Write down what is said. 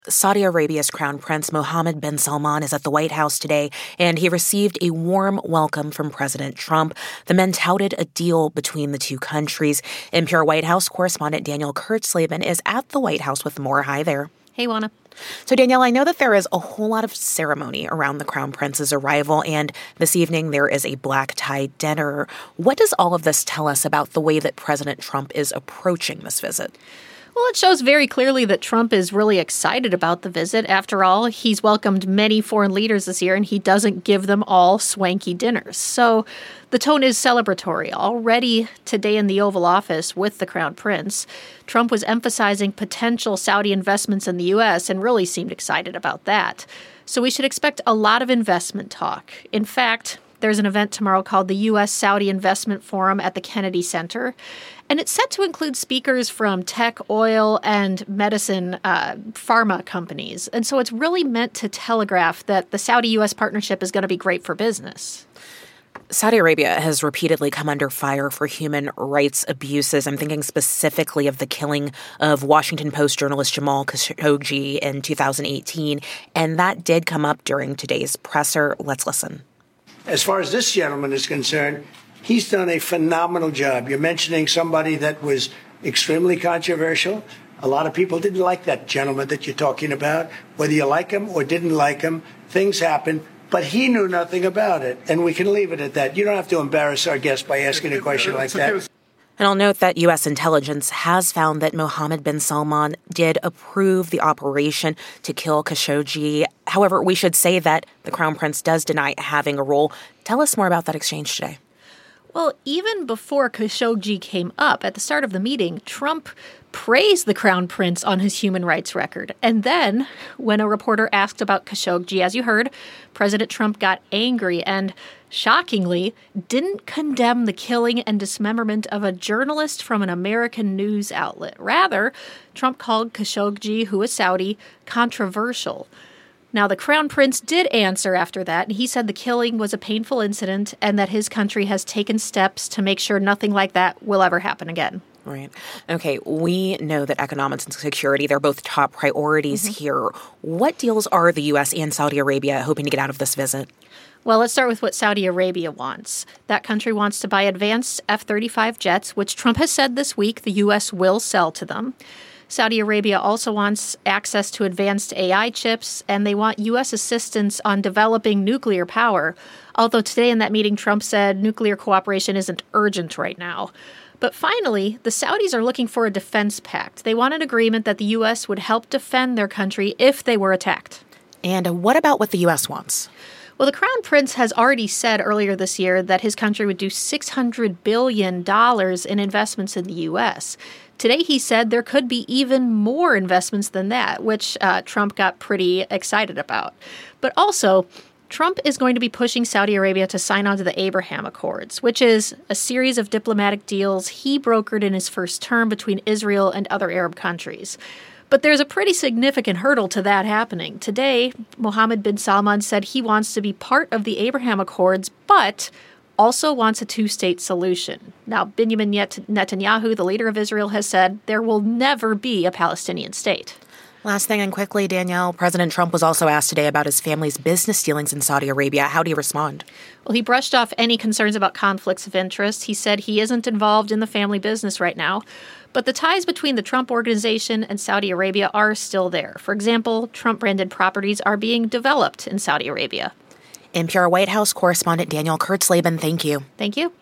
Saudi Arabia's Crown Prince Mohammed bin Salman is at the White House today, and he received a warm welcome from President Trump. The men touted a deal between the two countries. NPR White House correspondent Danielle Kurtzleben is at the White House with more. Hi there. Hey, Juana. So, Danielle, I know that there is a whole lot of ceremony around the Crown Prince's arrival, and this evening there is a black tie dinner. What does all of this tell us about the way that President Trump is approaching this visit? Well, it shows very clearly that Trump is really excited about the visit. After all, he's welcomed many foreign leaders this year, and he doesn't give them all swanky dinners. So the tone is celebratory. Already today in the Oval Office with the Crown Prince, Trump was emphasizing potential Saudi investments in the U.S. and really seemed excited about that. So we should expect a lot of investment talk. In fact, there's an event tomorrow called the U.S.-Saudi Investment Forum at the Kennedy Center, and it's set to include speakers from tech, oil, and medicine pharma companies. And so it's really meant to telegraph that the Saudi-U.S. partnership is going to be great for business. Saudi Arabia has repeatedly come under fire for human rights abuses. I'm thinking specifically of the killing of Washington Post journalist Jamal Khashoggi in 2018, and that did come up during today's presser. Let's listen. As far as this gentleman is concerned, he's done a phenomenal job. You're mentioning somebody that was extremely controversial. A lot of people didn't like that gentleman that you're talking about. Whether you like him or didn't like him, things happen. But he knew nothing about it, and we can leave it at that. You don't have to embarrass our guest by asking a question like that. And I'll note that U.S. intelligence has found that Mohammed bin Salman did approve the operation to kill Khashoggi. However, we should say that the Crown Prince does deny having a role. Tell us more about that exchange today. Well, even before Khashoggi came up at the start of the meeting, Trump praised the Crown Prince on his human rights record. And then, when a reporter asked about Khashoggi, as you heard, President Trump got angry and, shockingly, didn't condemn the killing and dismemberment of a journalist from an American news outlet. Rather, Trump called Khashoggi, who is Saudi, controversial. Now, the Crown Prince did answer after that, and he said the killing was a painful incident and that his country has taken steps to make sure nothing like that will ever happen again. Right. Okay, we know that economics and security, they're both top priorities here. What deals are the U.S. and Saudi Arabia hoping to get out of this visit? Well, let's start with what Saudi Arabia wants. That country wants to buy advanced F-35 jets, which Trump has said this week the U.S. will sell to them. Saudi Arabia also wants access to advanced AI chips, and they want U.S. assistance on developing nuclear power. Although today in that meeting, Trump said nuclear cooperation isn't urgent right now. But finally, the Saudis are looking for a defense pact. They want an agreement that the U.S. would help defend their country if they were attacked. And what about what the U.S. wants? Well, the Crown Prince has already said earlier this year that his country would do $600 billion in investments in the U.S. Today, he said there could be even more investments than that, which Trump got pretty excited about. But also, Trump is going to be pushing Saudi Arabia to sign on to the Abraham Accords, which is a series of diplomatic deals he brokered in his first term between Israel and other Arab countries. But there's a pretty significant hurdle to that happening. Today, Mohammed bin Salman said he wants to be part of the Abraham Accords, but also wants a two-state solution. Now, Benjamin Netanyahu, the leader of Israel, has said there will never be a Palestinian state. Last thing and quickly, Danielle, President Trump was also asked today about his family's business dealings in Saudi Arabia. How do you respond? Well, he brushed off any concerns about conflicts of interest. He said he isn't involved in the family business right now. But the ties between the Trump Organization and Saudi Arabia are still there. For example, Trump-branded properties are being developed in Saudi Arabia. NPR White House correspondent Danielle Kurtzleben, thank you. Thank you.